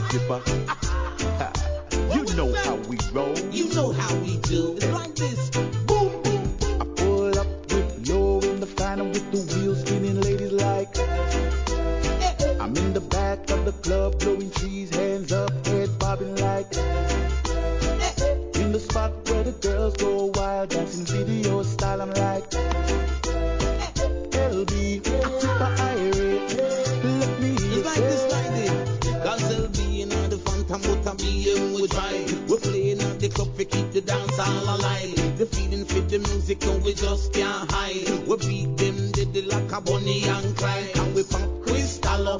Tipper. You know how we roll. You know how we do. It's like this. Boom, boom. I pull up with low in the phantom with the wheels spinning, ladies like. I'm in the back of the club blowing trees, hands up, head bobbing like. In the spot where the girls go wild, dancing video style, I'm like. LB, Tipper Irie, let me hear you It's like this, like this. Cause LB in the phantom, but a BM we drive. We're playing at the club to keep the dance all alive. The feeling fit the music and we just can't hide. We beat them, did it like a bunny